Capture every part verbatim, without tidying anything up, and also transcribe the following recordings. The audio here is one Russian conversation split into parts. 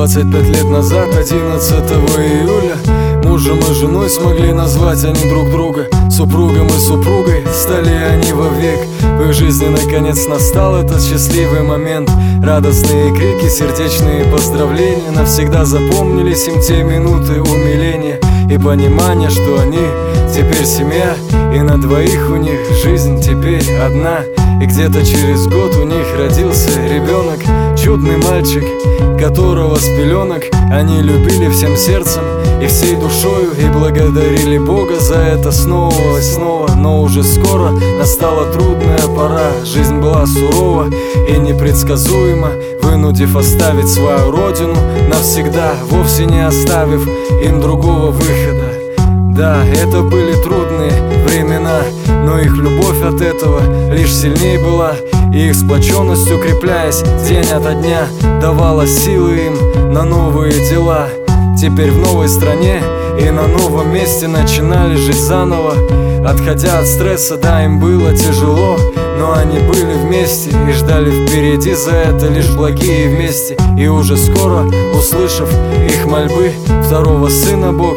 двадцать пять лет назад, одиннадцатого июля, мужем и женой смогли назвать они друг друга. Супругом и супругой стали они вовек. В их жизни наконец настал этот счастливый момент. Радостные крики, сердечные поздравления. Навсегда запомнились им те минуты умиления и понимания, что они теперь семья, и на двоих у них жизнь теперь одна. И где-то через год у них родился ребенок, чудный мальчик, которого с пеленок они любили всем сердцем и всей душою, и благодарили Бога за это снова и снова. Но уже скоро настала трудная пора. Жизнь была сурова и непредсказуема, вынудив оставить свою родину навсегда, вовсе не оставив им другого выхода. Да, это были трудные времена, но их любовь от этого лишь сильнее была, и их сплоченность, укрепляясь день ото дня, давала силы им на новые дела. Теперь в новой стране и на новом месте начинали жить заново, отходя от стресса. Да, им было тяжело, но они были вместе и ждали впереди за это лишь благие вместе. И уже скоро, услышав их мольбы, второго сына Бог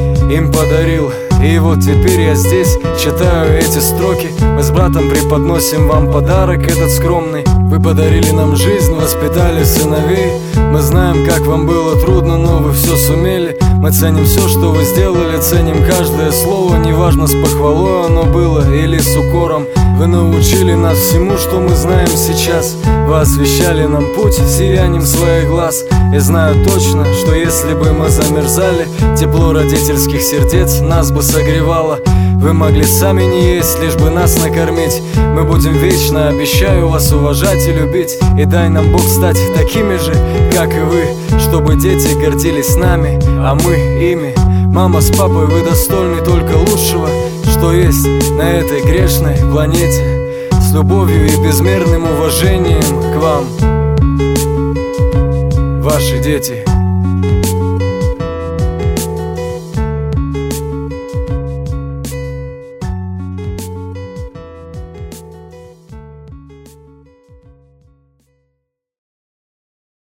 им подарил. И вот теперь я здесь читаю эти строки. Мы с братом преподносим вам подарок этот скромный. Вы подарили нам жизнь, воспитали сыновей. Мы знаем, как вам было трудно, но вы все сумели. Мы ценим все, что вы сделали, ценим каждое слово. Неважно, с похвалой оно было или с укором. Вы научили нас всему, что мы знаем сейчас. Вы освещали нам путь сиянием своих глаз. И знаю точно, что если бы мы замерзали, тепло родительских сердец нас бы согревало. Вы могли сами не есть, лишь бы нас накормить. Мы будем вечно, обещаю, вас уважать и любить. И дай нам Бог стать такими же, как и вы, чтобы дети гордились нами, а мы ими. Мама с папой, вы достойны только лучшего, что есть на этой грешной планете. С любовью и безмерным уважением к вам, ваши дети.